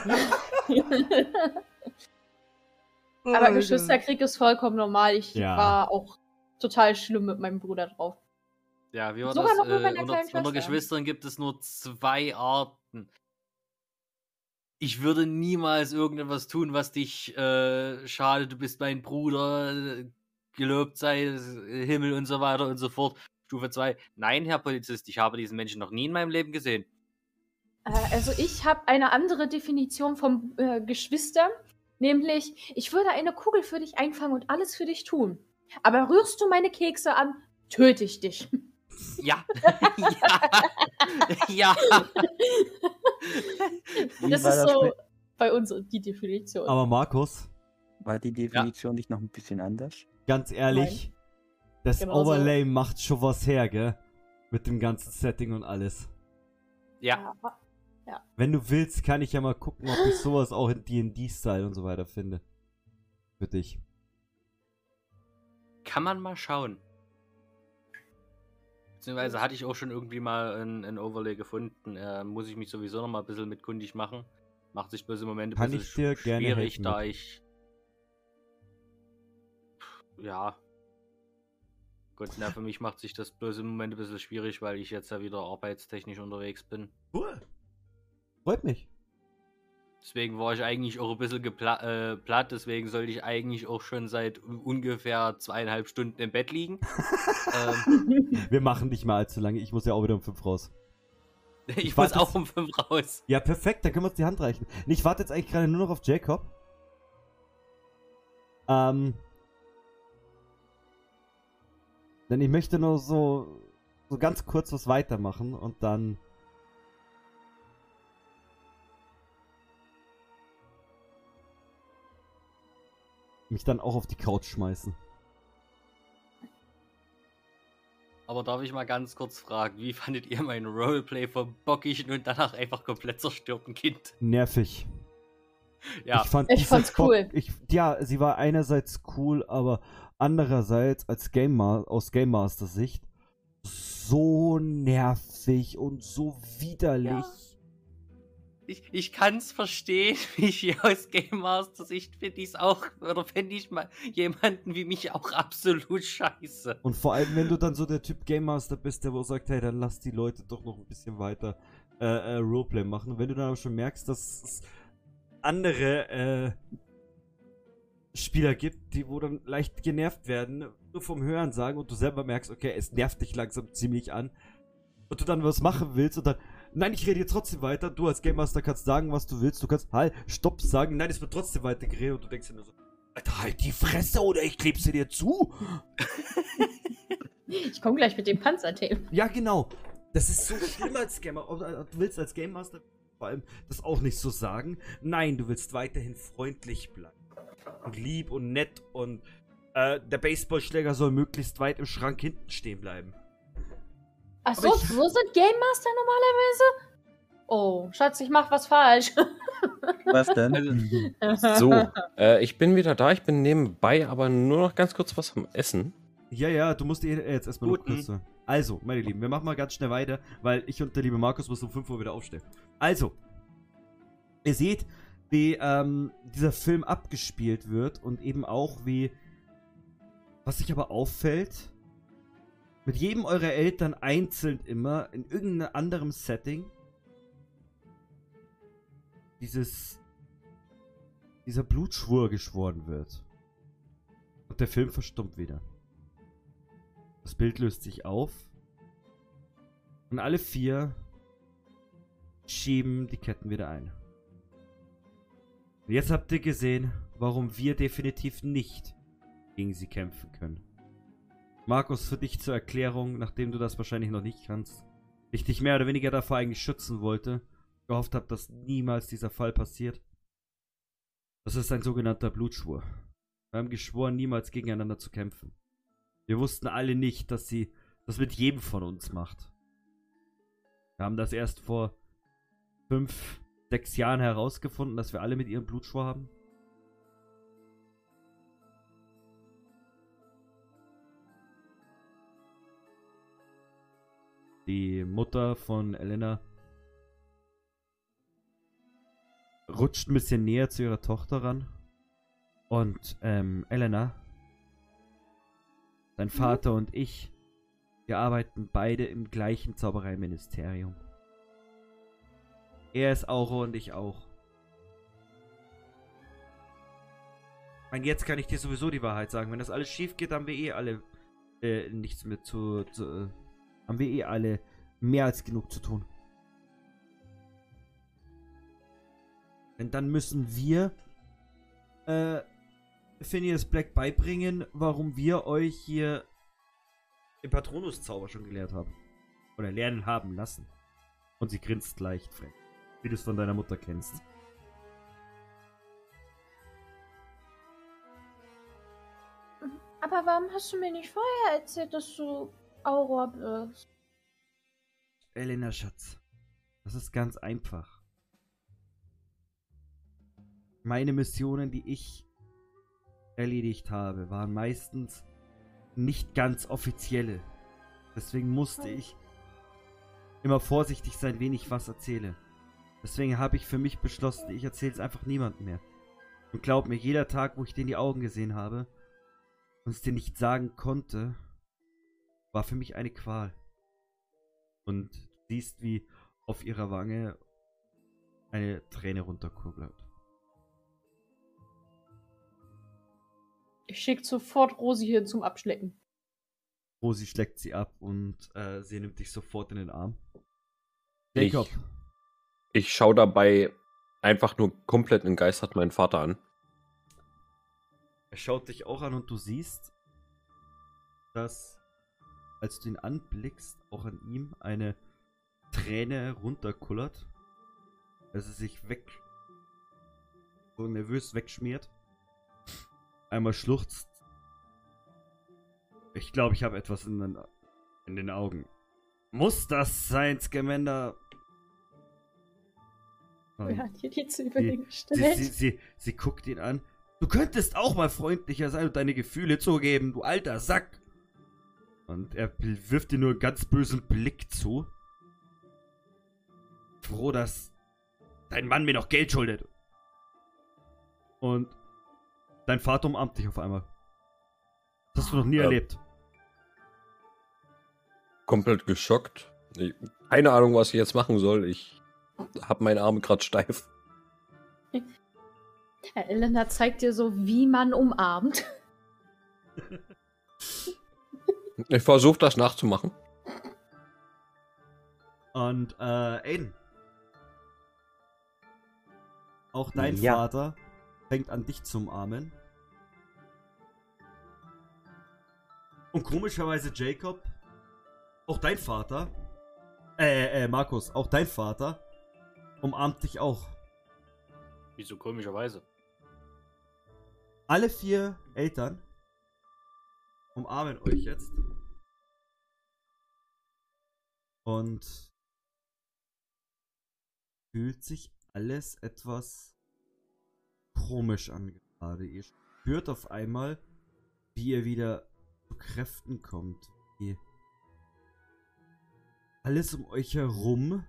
Aber Geschwisterkrieg ist vollkommen normal. Ich Ja. war auch total schlimm mit meinem Bruder drauf. Ja, wie war Sogar das? noch mit Äh, meiner unter, kleinen unter Schwester. Geschwistern gibt es nur zwei Arten. Ich würde niemals irgendetwas tun, was dich äh, schadet. Du bist mein Bruder, äh, gelobt sei äh, Himmel und so weiter und so fort. Stufe zwei. Nein, Herr Polizist, ich habe diesen Menschen noch nie in meinem Leben gesehen. Äh, Also ich habe eine andere Definition vom äh, Geschwister, nämlich ich würde eine Kugel für dich einfangen und alles für dich tun. Aber rührst du meine Kekse an, töte ich dich. Ja. ja. ja. Wie Das war ist das so mit- bei uns die Definition. Aber Markus, War die Definition nicht noch ein bisschen anders? ganz ehrlich, das Genau so. Overlay macht schon was her, gell? Mit dem ganzen Setting und alles. Ja. Ja. Wenn du willst, kann ich ja mal gucken, ob ich sowas auch in D und D-Style und so weiter finde. Für dich. Kann man mal schauen. Beziehungsweise hatte ich auch schon irgendwie mal ein, ein Overlay gefunden. Äh, muss ich mich sowieso noch mal ein bisschen mit kundig machen. Macht sich bloß im Moment ein Kann bisschen ich dir gerne schwierig, helfen da mit. ich. Ja. Gut, na, für mich macht sich das bloß im Moment ein bisschen schwierig, weil ich jetzt ja wieder arbeitstechnisch unterwegs bin. Cool. Freut mich. Deswegen war ich eigentlich auch ein bisschen gepla- äh, platt, deswegen sollte ich eigentlich auch schon seit u- ungefähr zweieinhalb Stunden im Bett liegen. ähm, Wir machen nicht mal allzu lange. Ich muss ja auch wieder um fünf raus. ich Ich muss warte auch jetzt- um fünf raus. Ja, perfekt. Dann können wir uns die Hand reichen. Und ich warte jetzt eigentlich gerade nur noch auf Jacob. Ähm. Denn ich möchte nur so, so ganz kurz was weitermachen und dann. Mich dann auch auf die Couch schmeißen. Aber darf ich mal ganz kurz fragen, wie fandet ihr mein Roleplay vom bockigen und danach einfach komplett zerstörten Kind? Nervig. Ja, Ich, fand Ich diese fand's Bock- cool. Ich, ja, sie war einerseits cool, aber andererseits als Game Ma aus Game Master Sicht so nervig und so widerlich. Ja. Ich, ich kann es verstehen, wie ich hier aus Game Master Sicht finde ich es auch, oder fände ich mal jemanden wie mich auch absolut scheiße. Und vor allem, wenn du dann so der Typ Game Master bist, der wo sagt, hey, dann lass die Leute doch noch ein bisschen weiter äh, äh, Roleplay machen. Und wenn du dann aber schon merkst, dass es andere äh, Spieler gibt, die wo dann leicht genervt werden, nur vom Hören sagen und du selber merkst, okay, es nervt dich langsam ziemlich an und du dann was machen willst und dann, nein, ich rede jetzt trotzdem weiter, du als Game Master kannst sagen, was du willst, du kannst halt, stopp sagen, nein, es wird trotzdem weiter geredet und du denkst dir nur so, Alter, halt die Fresse oder ich kleb sie dir zu. Ich komme gleich mit dem Panzertape. Ja, genau. Das ist so schlimm als Game Master. Du willst als Game Master vor allem das auch nicht so sagen. Nein, du willst weiterhin freundlich bleiben. Und lieb und nett und äh, der Baseballschläger soll möglichst weit im Schrank hinten stehen bleiben. Ach so, Aber ich- so sind Game Master normalerweise? Oh, Schatz, ich mach was falsch. Was denn? Also, So, äh, ich bin wieder da. Ich bin nebenbei, aber nur noch ganz kurz was am Essen. Ja, ja, du musst dir jetzt erstmal noch Guten. kurz sagen. Also, meine Lieben, wir machen mal ganz schnell weiter, weil ich und der liebe Markus müssen um fünf Uhr wieder aufstehen. Also, ihr seht, wie ähm, dieser Film abgespielt wird und eben auch wie, was sich aber auffällt, mit jedem eurer Eltern einzeln immer in irgendeinem anderen Setting dieses dieser Blutschwur geschworen wird. Und der Film verstummt wieder. Das Bild löst sich auf und alle vier schieben die Ketten wieder ein. Und jetzt habt ihr gesehen, warum wir definitiv nicht gegen sie kämpfen können. Markus, für dich zur Erklärung, nachdem du das wahrscheinlich noch nicht kannst, ich dich mehr oder weniger davor eigentlich schützen wollte, gehofft habe, dass niemals dieser Fall passiert. Das ist ein sogenannter Blutschwur. Wir haben geschworen, niemals gegeneinander zu kämpfen. Wir wussten alle nicht, dass sie das mit jedem von uns macht. Wir haben das erst vor fünf, sechs Jahren herausgefunden, dass wir alle mit ihrem Blutschwur haben. Die Mutter von Elena rutscht ein bisschen näher zu ihrer Tochter ran. Und, ähm, Elena, dein Vater und ich, wir arbeiten beide im gleichen Zaubereiministerium. Er ist Auro und ich auch. Und jetzt kann ich dir sowieso die Wahrheit sagen. Wenn das alles schief geht, haben wir eh alle äh, nichts mehr zu, zu äh, haben wir eh alle mehr als genug zu tun. Denn dann müssen wir äh, Phineas Black beibringen, warum wir euch hier den Patronus-Zauber schon gelehrt haben. Oder lernen haben lassen. Und sie grinst leicht frech, wie du es von deiner Mutter kennst. Aber warum hast du mir nicht vorher erzählt, dass du Auror bist? Elena, Schatz, das ist ganz einfach. Meine Missionen, die ich erledigt habe, waren meistens nicht ganz offizielle. Deswegen musste ich immer vorsichtig sein, wen ich was erzähle. Deswegen habe ich für mich beschlossen, ich erzähle es einfach niemandem mehr. Und glaub mir, jeder Tag, wo ich dir in die Augen gesehen habe und es dir nicht sagen konnte, war für mich eine Qual. Und du siehst, wie auf ihrer Wange eine Träne runterkurbelt. Ich schicke sofort Rosi hier zum Abschlecken. Rosi schlägt sie ab und äh, sie nimmt dich sofort in den Arm. Ich, Jacob, ich schaue dabei einfach nur komplett entgeistert meinen Vater an. er schaut dich auch an und du siehst, dass, als du ihn anblickst, auch an ihm eine Träne runterkullert, dass er sich weg, so nervös wegschmiert, einmal schluchzt. Ich glaube, ich habe etwas in den, in den Augen. Muss das sein, Scamander? Wer hat hier die Sie, Zwiebeln sie, gestellt? sie, sie, sie guckt ihn an. Du könntest auch mal freundlicher sein und deine Gefühle zugeben, du alter Sack. Und er wirft dir nur einen ganz bösen Blick zu. Froh, dass dein Mann mir noch Geld schuldet. Und dein Vater umarmt dich auf einmal. Das hast du noch nie Ja. erlebt. Komplett geschockt. Ich, keine Ahnung, was ich jetzt machen soll. Ich habe meine Arme gerade steif. Herr Elena zeigt dir so, wie man umarmt. Ich versuche das nachzumachen. Und, äh, Aiden. Auch dein Ja. Vater fängt an, dich zu umarmen. Und komischerweise, Jacob, auch dein Vater, äh, äh, Markus, auch dein Vater umarmt dich auch. Wieso komischerweise? Alle vier Eltern umarmen euch jetzt. Und fühlt sich alles etwas komisch an gerade. Ihr spürt auf einmal, wie ihr wieder zu Kräften kommt. Wie alles um euch herum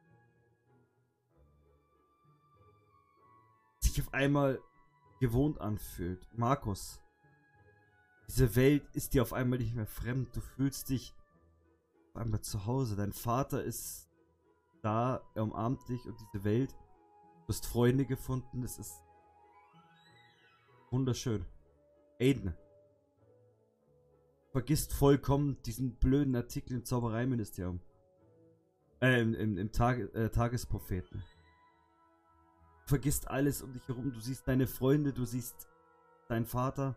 sich auf einmal gewohnt anfühlt. Markus, diese Welt ist dir auf einmal nicht mehr fremd. Du fühlst dich auf einmal zu Hause. Dein Vater ist da, er umarmt dich und diese Welt. Du hast Freunde gefunden. Es ist wunderschön. Aiden, vergisst vollkommen diesen blöden Artikel im Zaubereiministerium. Äh, im, im, im Tag, äh, Tagespropheten. Du vergisst alles um dich herum. Du siehst deine Freunde, du siehst deinen Vater.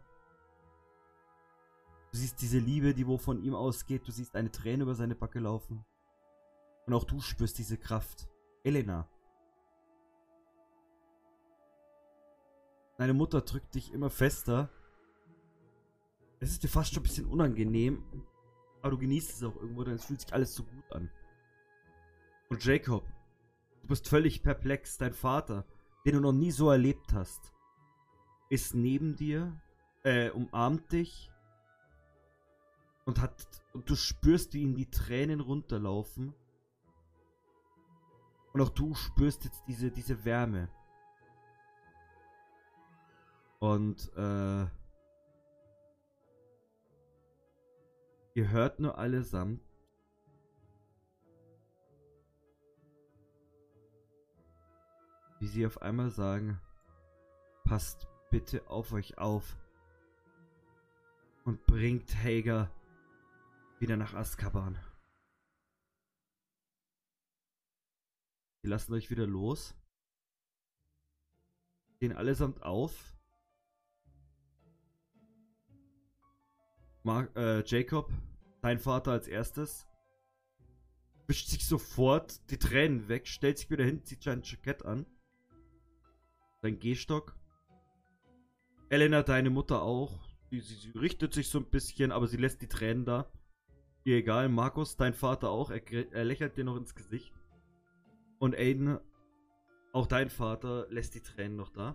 Du siehst diese Liebe, die wo von ihm ausgeht. Du siehst eine Träne über seine Backe laufen. Und auch du spürst diese Kraft. Elena. Deine Mutter drückt dich immer fester. Es ist dir fast schon ein bisschen unangenehm. Aber du genießt es auch irgendwo, denn es fühlt sich alles so gut an. Und Jacob, du bist völlig perplex. Dein Vater, den du noch nie so erlebt hast, ist neben dir, äh, umarmt dich und hat, und du spürst, wie ihm die Tränen runterlaufen. Und auch du spürst jetzt diese, diese Wärme. Und, äh, ihr hört nur allesamt, wie sie auf einmal sagen, passt bitte auf euch auf und bringt Hager wieder nach Azkaban. Sie lassen euch wieder los, gehen allesamt auf. Mar äh, Jacob, dein Vater als erstes, wischt sich sofort die Tränen weg, stellt sich wieder hin, zieht sein Jackett an. Sein Gehstock. Elena, deine Mutter auch. Sie, sie, sie richtet sich so ein bisschen, aber sie lässt die Tränen da. Ihr egal. Markus, dein Vater auch. Er, er lächelt dir noch ins Gesicht. Und Aiden, auch dein Vater, lässt die Tränen noch da.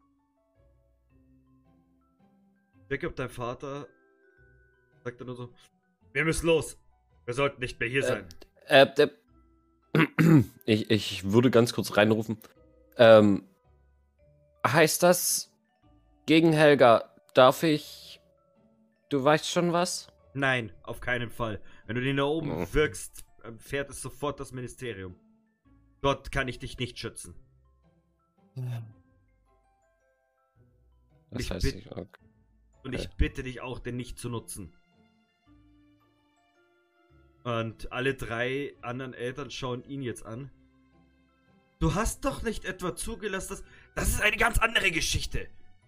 Jacob, dein Vater, sagt dann nur so: Wir müssen los. Wir sollten nicht mehr hier sein. Äh, äh, äh, ich, ich würde ganz kurz reinrufen. Ähm, heißt das, gegen Helga darf ich... Du weißt schon was? Nein, auf keinen Fall. Wenn du den da oben Oh. wirkst, fährt es sofort das Ministerium. Dort kann ich dich nicht schützen. Das Ich heißt, bitt- ich, okay. Und ich bitte dich auch, den nicht zu nutzen. Und alle drei anderen Eltern schauen ihn jetzt an. Du hast doch nicht etwa zugelassen, dass... Das ist eine ganz andere Geschichte.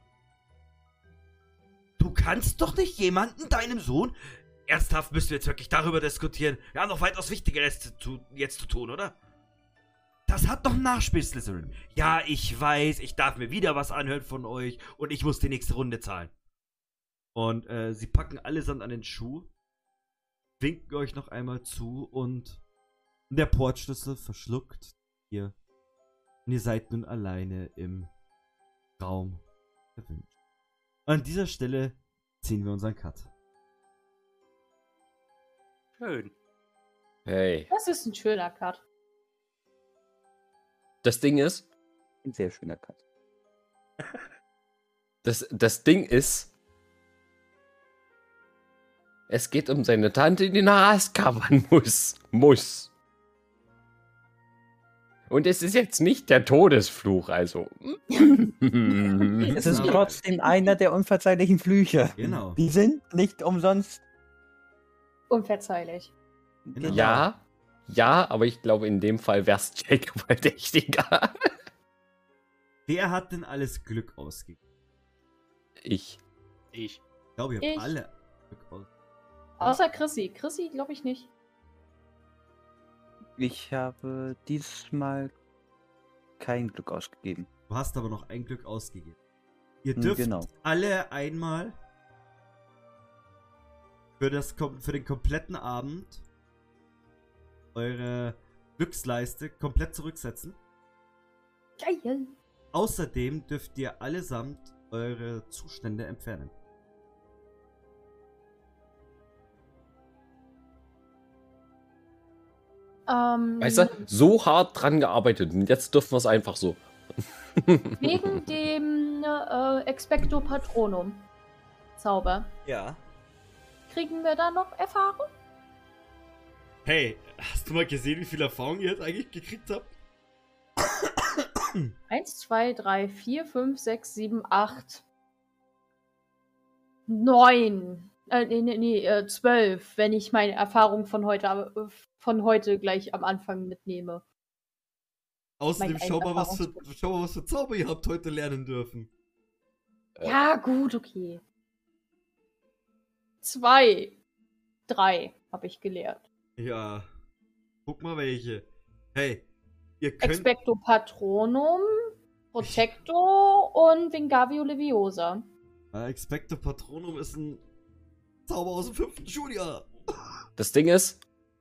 Du kannst doch nicht jemanden, deinem Sohn... Ernsthaft müssen wir jetzt wirklich darüber diskutieren. Wir haben noch weitaus Wichtigeres zu tun, jetzt zu tun, oder? Das hat doch ein Nachspiel, Slytherin. Ja, ich weiß, ich darf mir wieder was anhören von euch und ich muss die nächste Runde zahlen. Und äh, sie packen allesamt an den Schuh, winken euch noch einmal zu und der Portschlüssel verschluckt ihr. Und ihr seid nun alleine im Raum der Wünsche. An dieser Stelle ziehen wir unseren Cut. Schön. Hey. Das ist ein schöner Cut. Das Ding ist, Ein sehr schöner Cut. das, das Ding ist, es geht um seine Tante, die nach Azkaban muss. Muss. Und es ist jetzt nicht der Todesfluch, also. Es ist Genau. trotzdem einer der unverzeihlichen Flüche. Genau. Die sind nicht umsonst. Unverzeihlich. Genau. Ja, ja, aber ich glaube, in dem Fall wär's Jacob verdächtiger. Wer hat denn alles Glück ausgegeben? Ich. Ich. Ich glaube, ihr habt Ich. alle Glück ausgegeben. Außer Chrissy. Chrissy glaube ich nicht. Ich habe dieses Mal kein Glück ausgegeben. Du hast aber noch ein Glück ausgegeben. Ihr Hm, dürft genau. alle einmal für, das, kom- für den kompletten Abend eure Glücksleiste komplett zurücksetzen. Geil. Außerdem dürft ihr allesamt eure Zustände entfernen. Ähm, Weißt du, so hart dran gearbeitet und jetzt dürfen wir es einfach so. Wegen dem äh, Expecto Patronum Zauber. Ja. Kriegen wir da noch Erfahrung? Hey, hast du mal gesehen, wie viel Erfahrung ihr jetzt eigentlich gekriegt habt? Eins, zwei, drei, vier, fünf, sechs, sieben, acht. Neun. Äh, nee, nee, nee, äh, zwölf, wenn ich meine Erfahrung von heute, äh, von heute gleich am Anfang mitnehme. Außerdem Mein schau mal, was für, Erfahrungspunkt. schau mal, was für Zauber ihr habt heute lernen dürfen. Ja, gut, okay. Zwei. Drei habe ich gelehrt. Ja. Guck mal welche. Hey, ihr könnt... Expecto Patronum, Protecto und Vingavio Leviosa. Äh, Expecto Patronum ist ein Zauber aus dem fünften Schuljahr. Das Ding ist,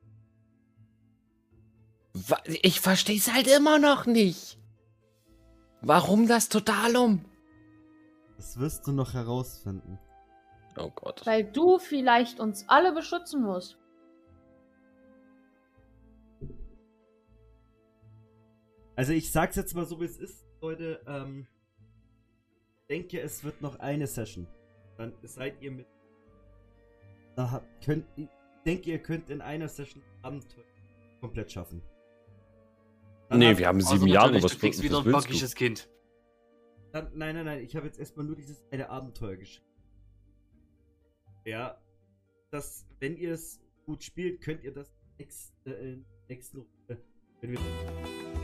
wa- ich verstehe es halt immer noch nicht. Warum das Totalum? Das wirst du noch herausfinden. Oh Gott. Weil du vielleicht uns alle beschützen musst. Also ich sag's jetzt mal so, wie es ist, Leute. Ähm, ich denke, es wird noch eine Session. Dann seid ihr mit... Da habt- könnt, ich denke, ihr könnt in einer Session Abenteuer komplett schaffen. Dann Nee, habt- wir haben Also sieben Jahre, natürlich, was, du kriegst was wieder ein willst du? bockiges Kind. Dann, nein, nein, nein, ich habe jetzt erstmal nur dieses eine Abenteuer geschrieben. Ja, das, wenn ihr es gut spielt, könnt ihr das nächste, äh, nächsten Runde, wenn wir